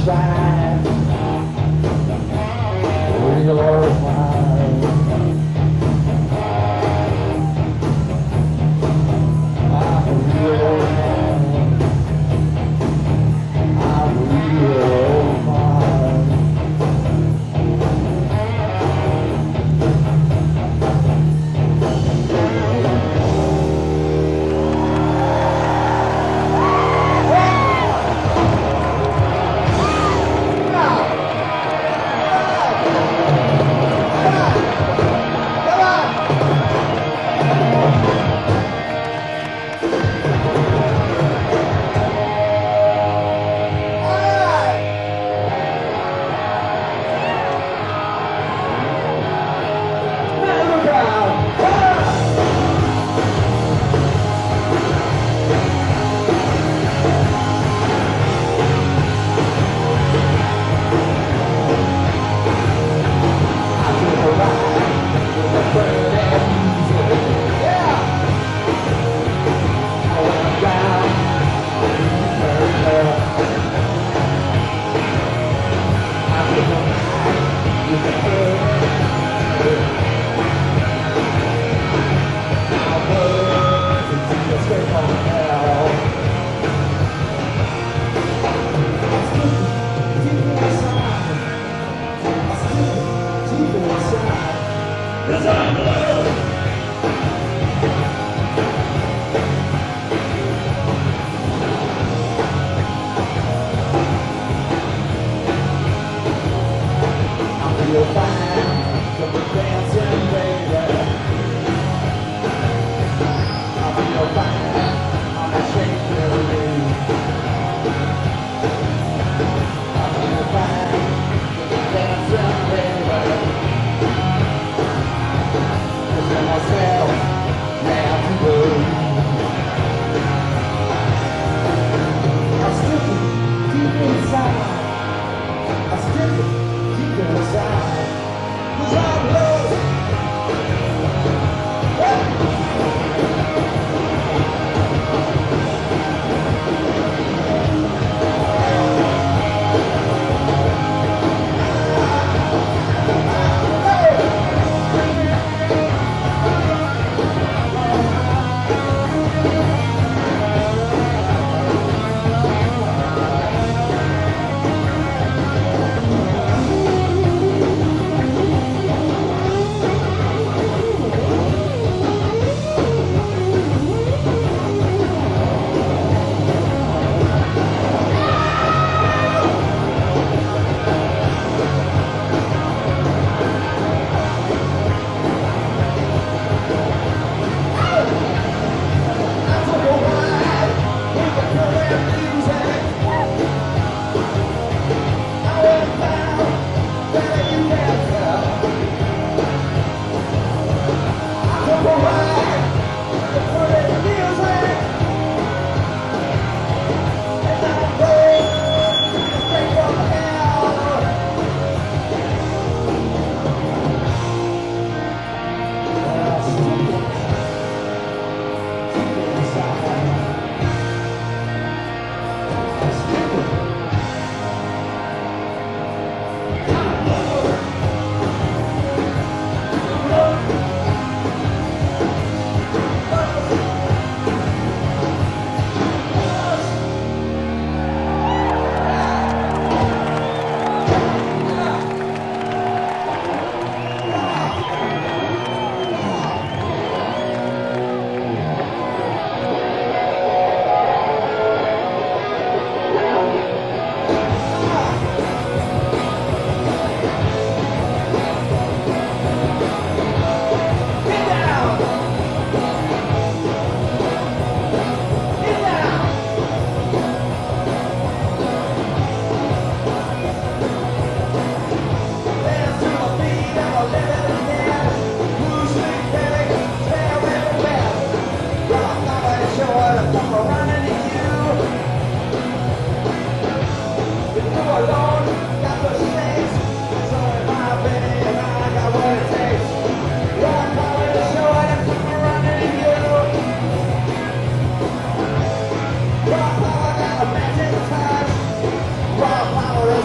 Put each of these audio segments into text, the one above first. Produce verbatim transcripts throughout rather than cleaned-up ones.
shine. Real fine. I'm real fine. I'm real fine. Cause I'm loyal. I feel fine, so we're dancing, baby. I feel fine, I'm ashamed of you. I feel fine, so we're dancing, baby. Myself, now to believe. I'm still deep inside. I'm still deep inside. 'Cause I'm lost. Raw power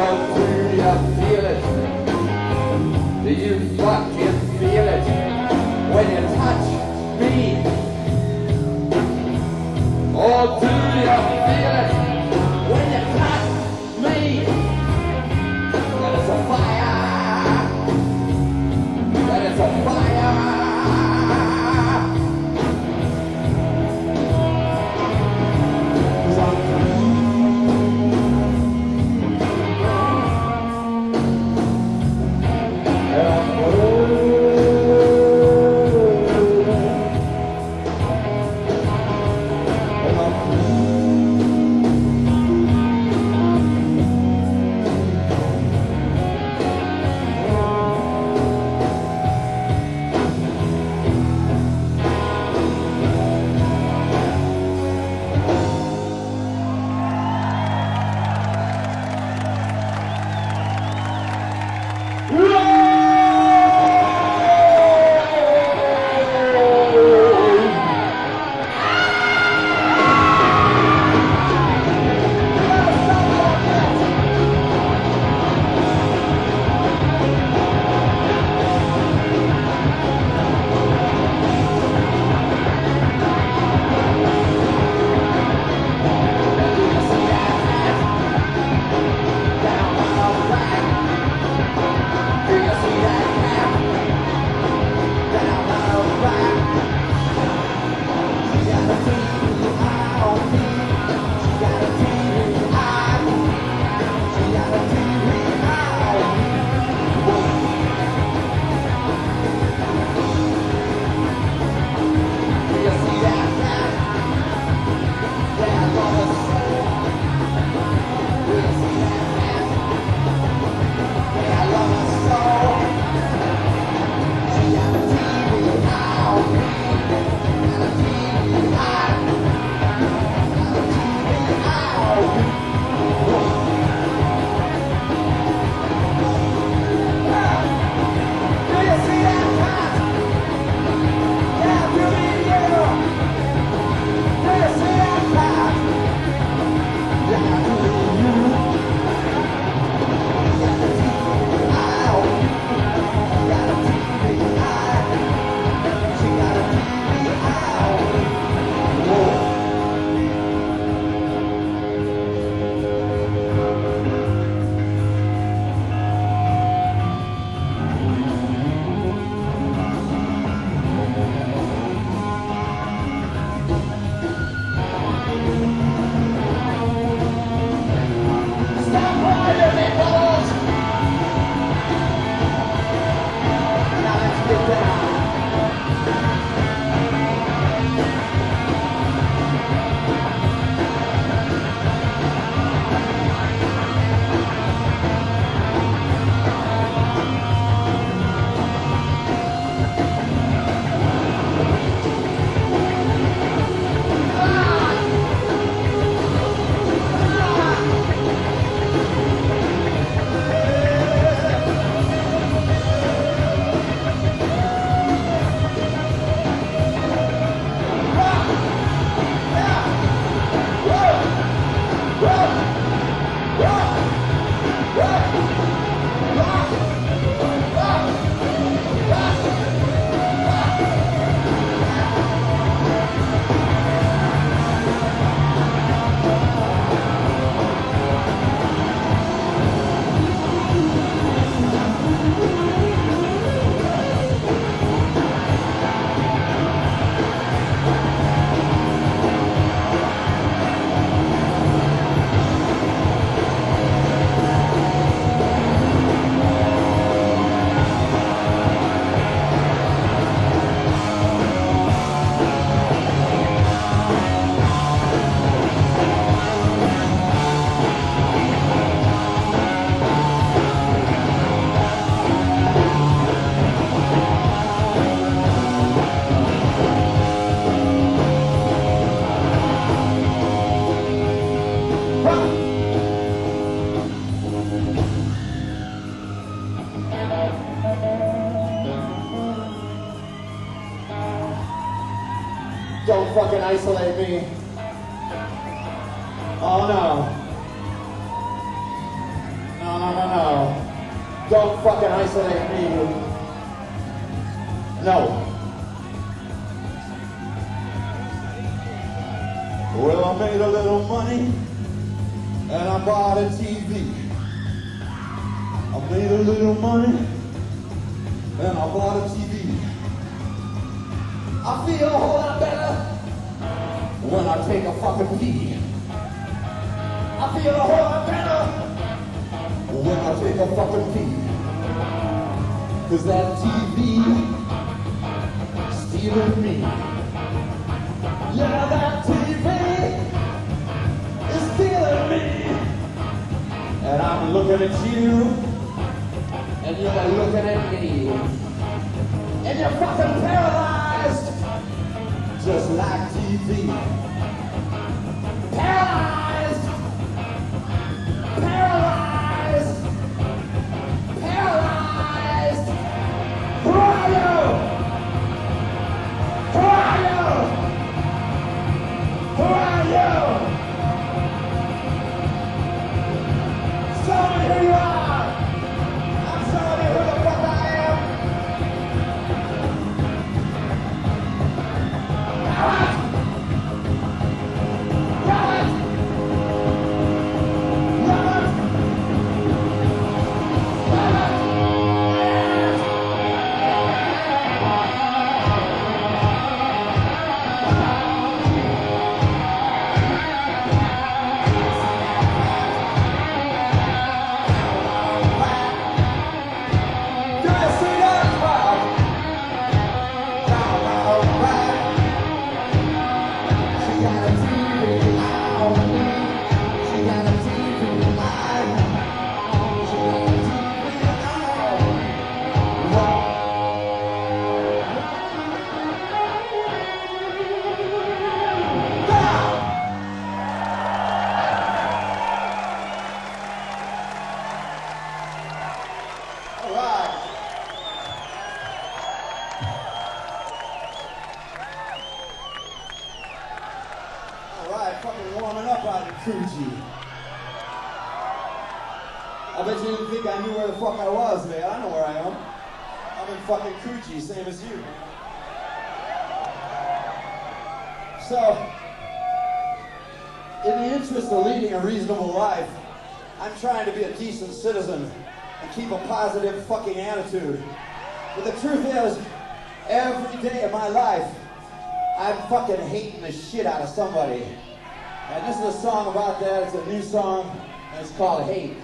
So do you feel it? Do you fucking feel it? When you touch me? Or do you feel it? When you touch me? That is a fire. That is a fire. Don't fucking isolate me. Oh no. No, fucking isolate me. No. Well, I made a little money and I bought a T V. I made a little money and I bought a T V. I feel a whole lot better when I take a fucking pee. I feel a whole lot better when I take a fucking pee. Cause that T V stealing me. Yeah, that T V is stealing me. And I'm looking at you, and you're looking at me. And you're fucking paralyzed, just like T V. Paralyzed! Paralyzed! Paralyzed! Who are you? Who are you? Who are you? Show me who you are! I'm showing you who the fuck I am! Alright! I bet you didn't think I knew where the fuck I was, man. I know where I am. I'm in fucking Coochie, same as you. So, in the interest of leading a reasonable life, I'm trying to be a decent citizen and keep a positive fucking attitude. But the truth is, every day of my life, I'm fucking hating the shit out of somebody. And this is a song about that. It's a new song, and it's called Hate.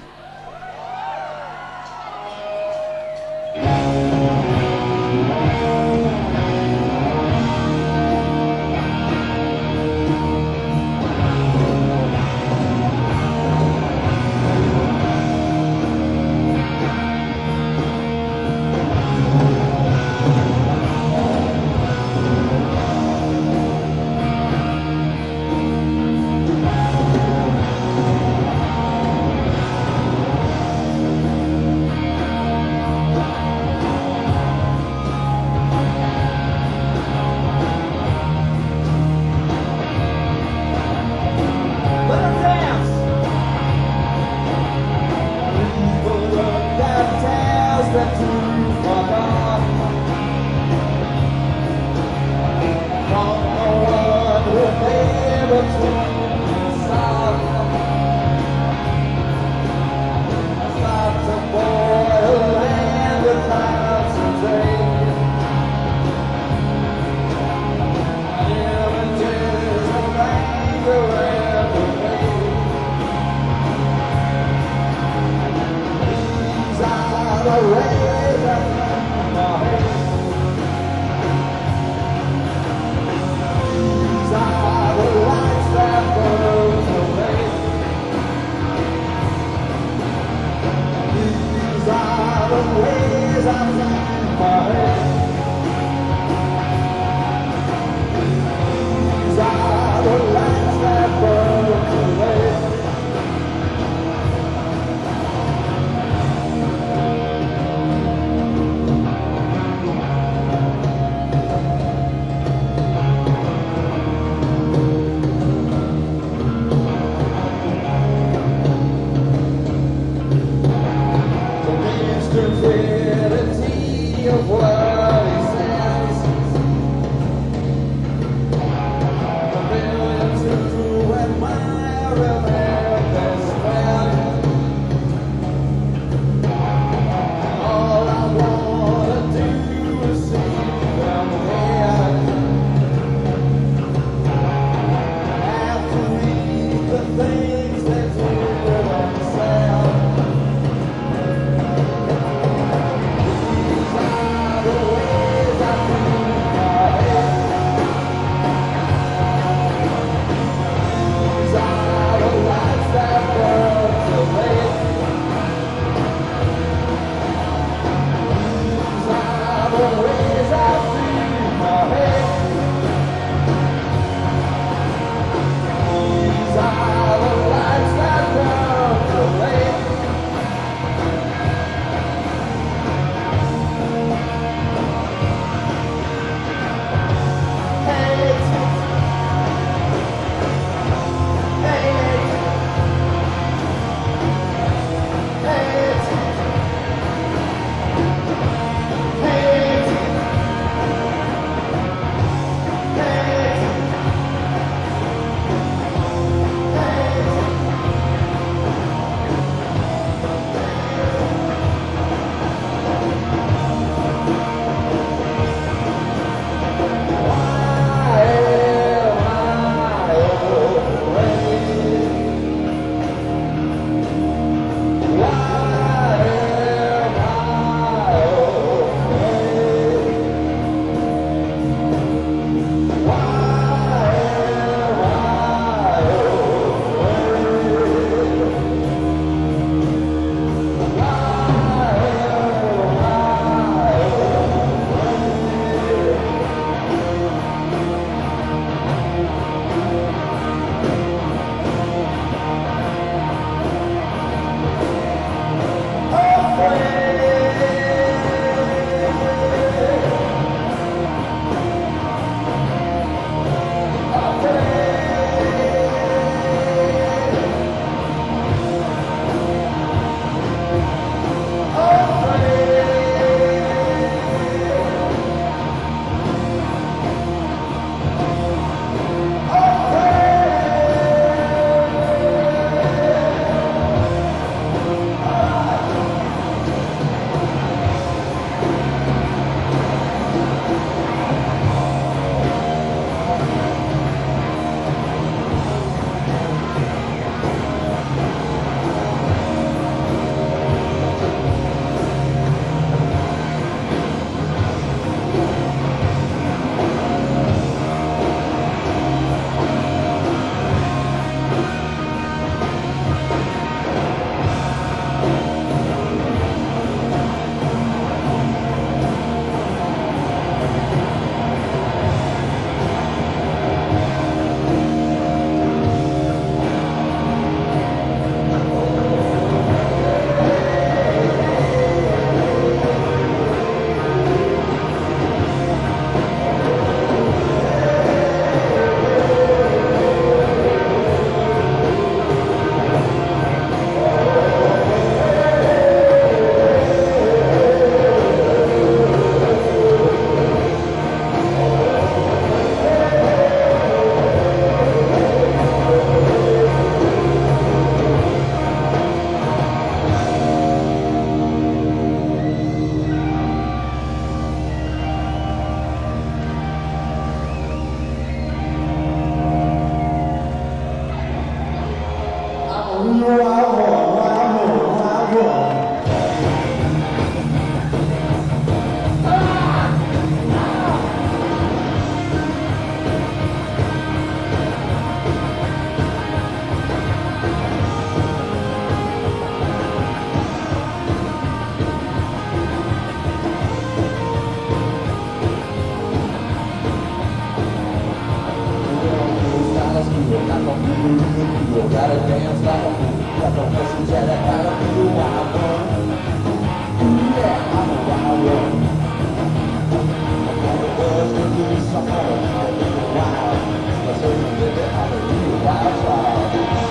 horses and I gotta be a wild one. Yeah, I'm a wild one. I'm gonna buzz and do some more. I'm a little wild. Let's say I'm living, I'm a real wild child.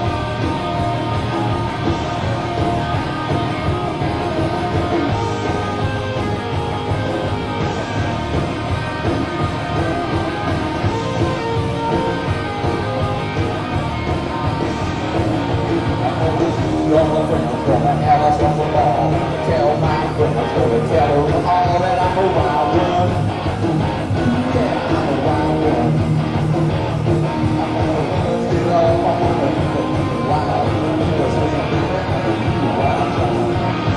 All the friends gonna have us on the ball. Tell my friends, gonna tell them all that I'm a wild one. Yeah, I'm a wild one. I'm gonna buzz it up, I'm gonna be wild. Cause when I'm living, I'm gonna be a wild child.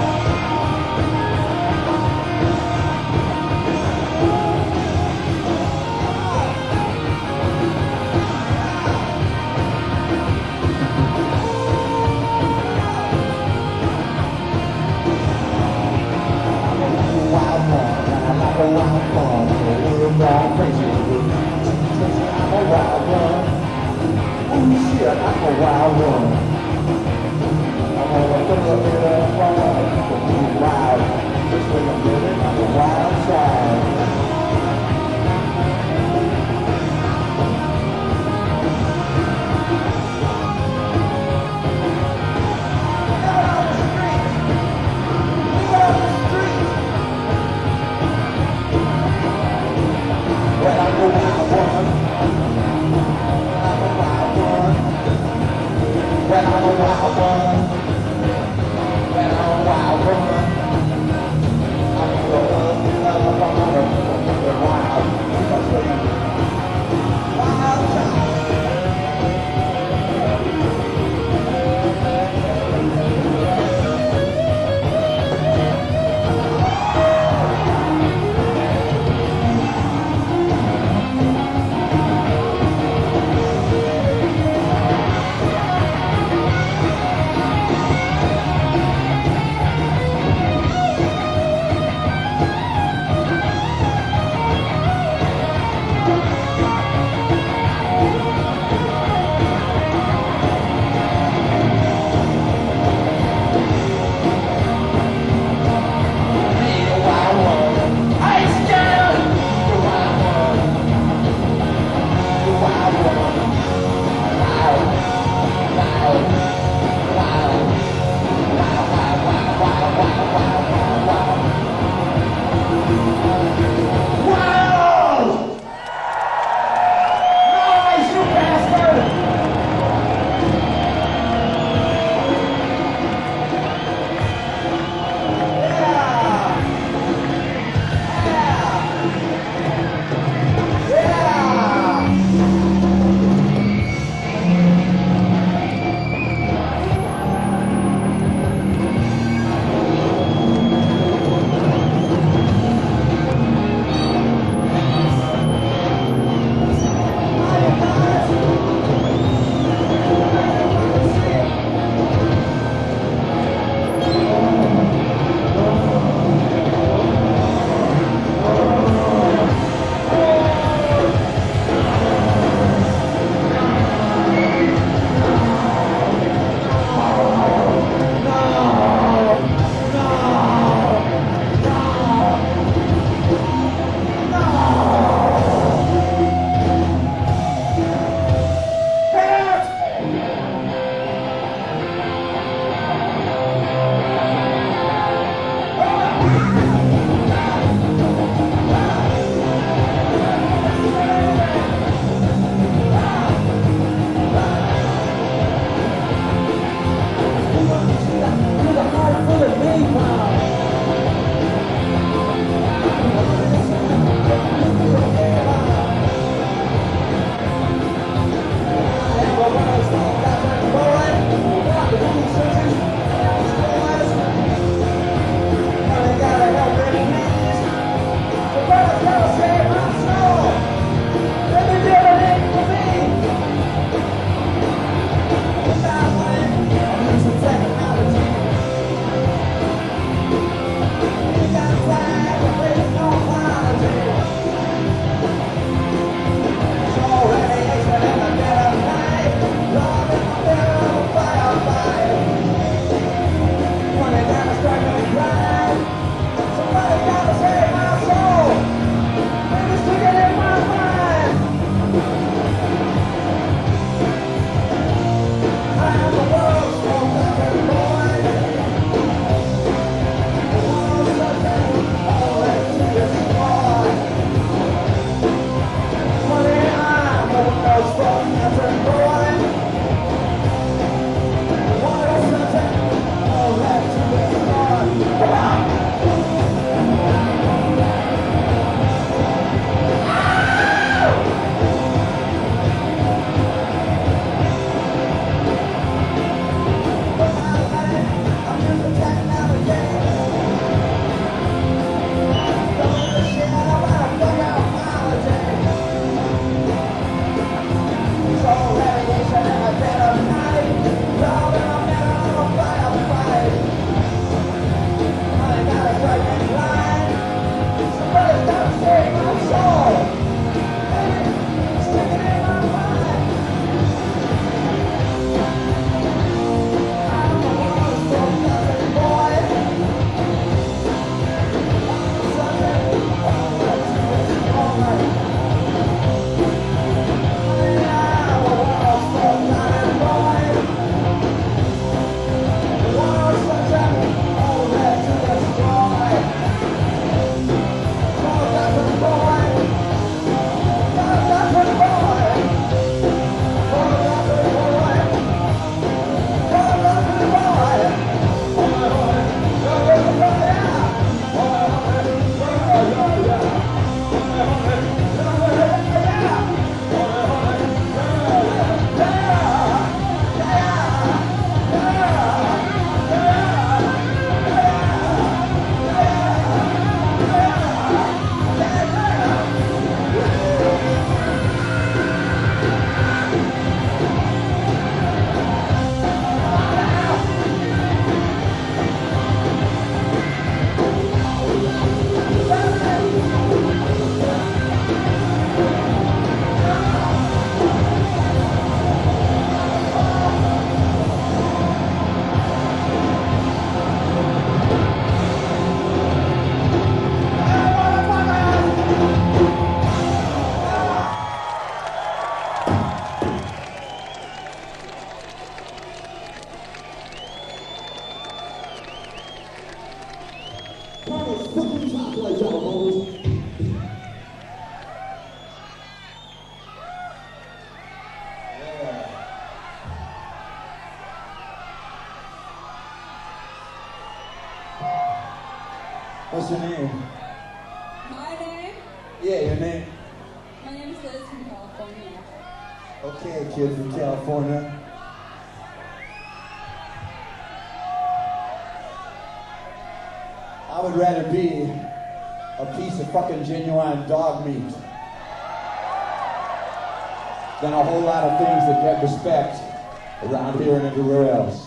Wild one, I'm like a wild one, we're all crazy. I'm a wild one. Oh shit, I'm a wild one. I'm gonna put up in a wild, I'm gonna be wild. Just when I'm living, I'm a wild child. Well, I'm a wild one. I'm a wild one. Well, I'm a wild one. Well, I'm a wild one. I'm a wild one. I'm a wild one. Wild child. top like telephones. Yeah. What's your name? My name? Yeah, your name. My name is Liz from California. Okay, kid from California. I would rather be a piece of fucking genuine dog meat than a whole lot of things that get respect around here and everywhere else.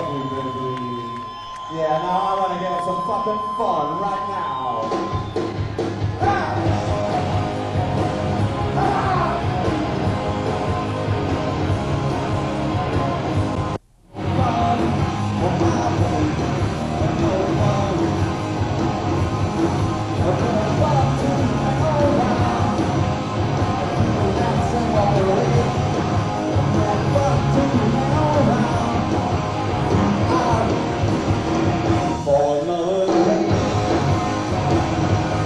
love you, baby. Yeah, now I want to have some fucking fun right now. Ah! Ah! Fun, oh my baby, no worry. I'm gonna fuck tonight, oh wow. I'm dance and walk away. I'm gonna fuck tonight, oh wow. For another day.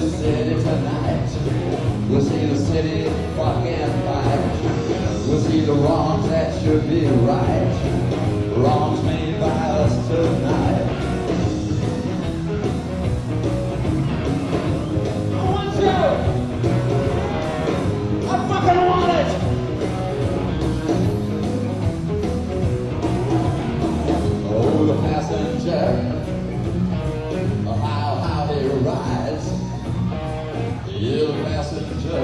the city tonight. We'll see the city fucking fight. We'll see the wrongs that should be right. Wrongs made by us tonight. I want you! I fucking want it! Oh, the passenger. How, how he rides. Yeah, the passenger.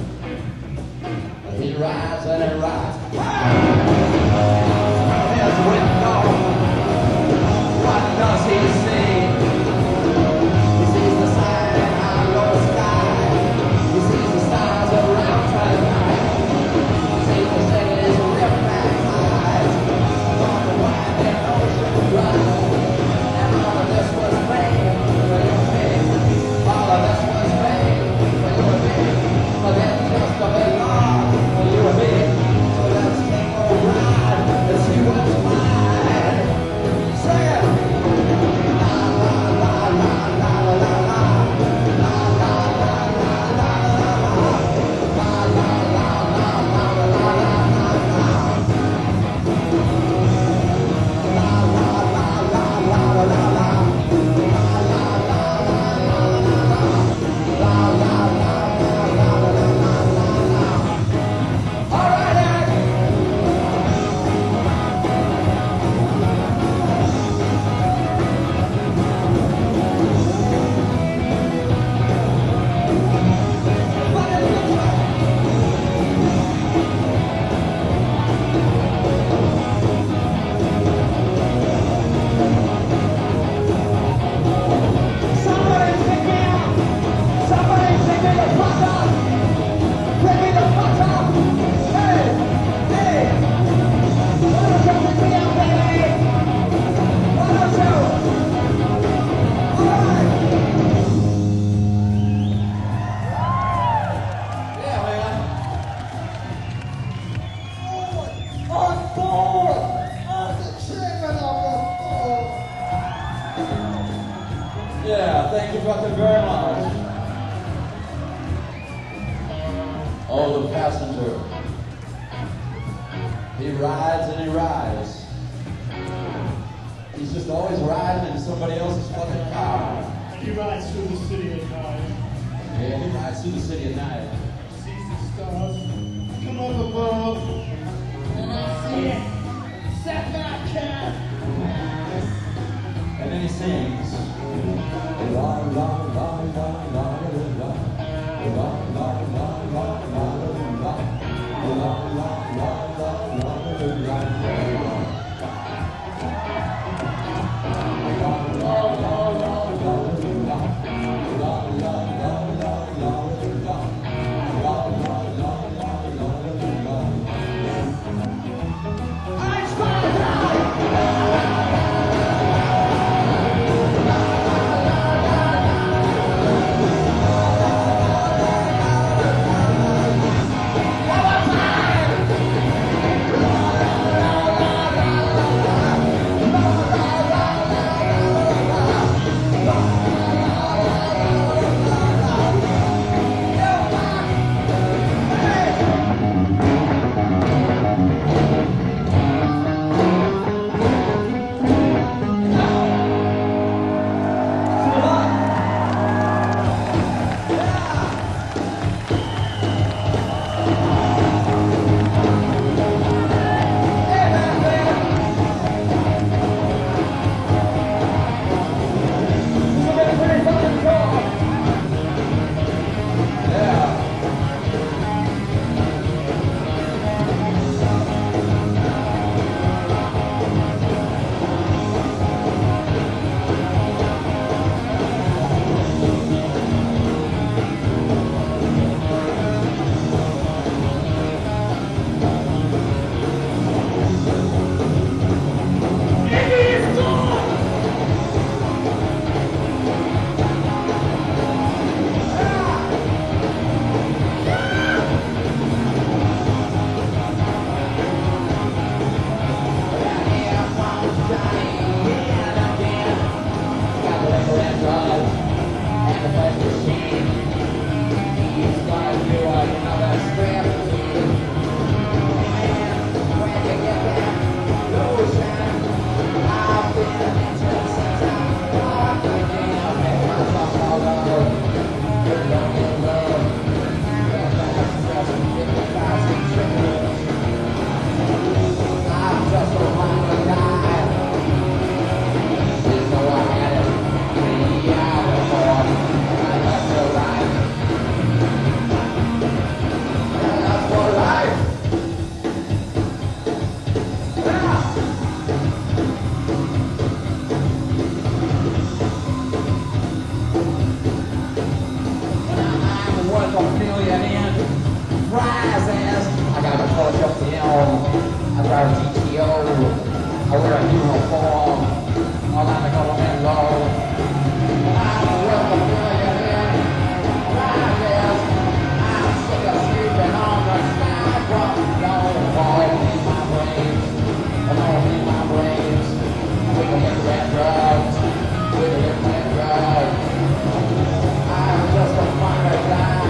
He rides and he rides. His window. What does he see? He sees the sign in hollow sky. He sees the stars around tonight. He sees the city's ripped back eyes. On the winding ocean drive. And all of this was made for you and me. All of this was made for you and me. But then just to belong for you and me. So let's take a ride and see what's mine. Sing it! La la la la la la la la. La la la la la la la. La la la la la la la la. La la la la la la la la. Somebody pick me up! Somebody pick me the fuck up! Pick me the fuck up! Hey! Hey! Why don't you pick me up, baby? Why don't you? Alright! Yeah, man. On board! On the chairman of the board! Yeah, thank you fucking very much. Oh, the passenger. He rides and he rides. He's just always riding in somebody else's fucking car. He rides through the city at night, Yeah, he rides through the city at night. sees the stars come up above, and I see it. Set back cat. And then he sings. La la la la la la la. La la la la la la. La la la la la la. I got a Porsche up the hill. I drive a G T O. I wear a uniform. All on the government low. I'm a welcome millionaire. Rises. I'm sick of sleeping on the sidewalk. Don't fall in my brains. Don't in my brains. With the internet drugs. With the internet drugs. I'm just a fucking guy.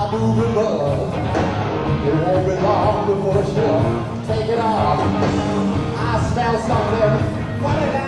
I'm moving love. It won't be long before she'll take it off. I smell something funny